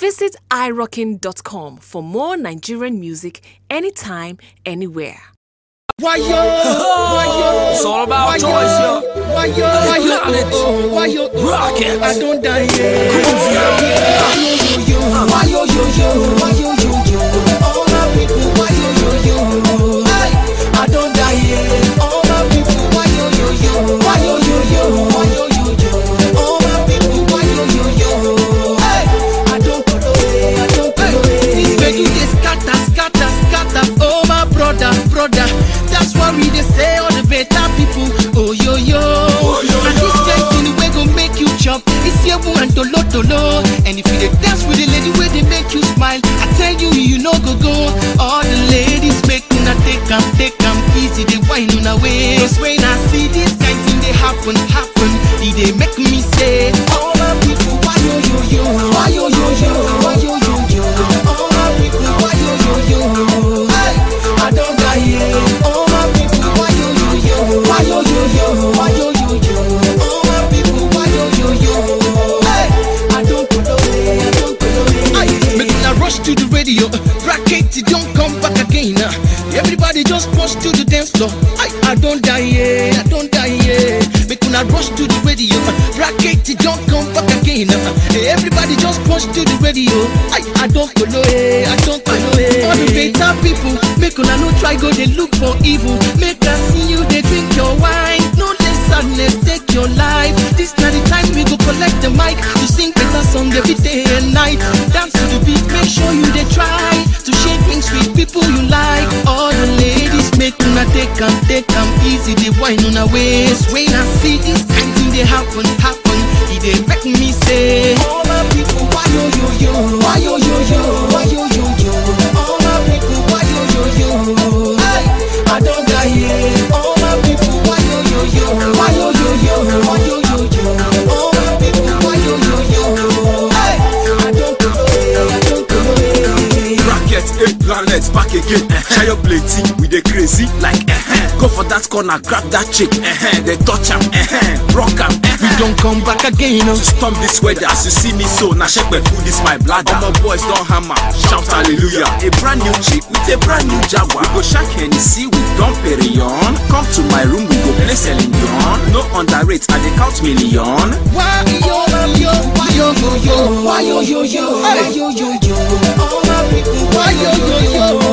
Visit irockin.com for more Nigerian music anytime, anywhere. Why yo? It's all about choice, yo. Why yo? Rocket. I don't die yet. Why yo? All my people, why yo? I don't die yet. All my people, why yo? Why yo? All my people, why yo? I don't go away. This baby they scatter. Oh my brother. That's why we dey say all the better people. Oh yo. And this kind thing we go make you chop. It's here and tolo. And if you dey dance with the lady where they make you smile, I tell you, you know go. All the ladies make una take 'em easy. They whine on away. Cause when I see this kind thing they happen, it dey make me say, all my people, why yo? Why yo? All my people, why yo? I don't die yet. All my people, why yo? Why yo? All my people, why yo? I don't go away. Make una rush to the radio. Bracket, it don't come back again. Everybody just rush to the dance floor. I don't die yet. Make una rush to the radio. Bracket, it don't come back again. Everybody just rush to the radio. I don't go away. All the better people, make una no try go they look for evil. Make us see you they drink your wine. No let sadness take your life. This not the time we go collect the mic to sing better song every day and night. Dance to the beat, make sure you they try to shake things with people you like. All the ladies make una take 'em easy. They whine on our waist. When I see this kind thing they happen, it they make me say, all my people, why yo? Why yo? All my people, why yo? I don't die yet. All my people, why yo? Why yo? All my people, why yo? I don't go away. Bracket, planets back again. Share your plate with the crazy like Go for that corner, grab that chick. They touch 'em, rock 'em. We don't come back again. To storm this weather, as you see me so. Now shake my food, this my bladder. All my boys don't hammer, shout hallelujah. A brand new chick with a brand new Jaguar. We go shake Hennessy with Dom Perignon. Come to my room, we go play Celine Dion. No underrate, I dey count million. Why yo? Why yo? All my people, why yo?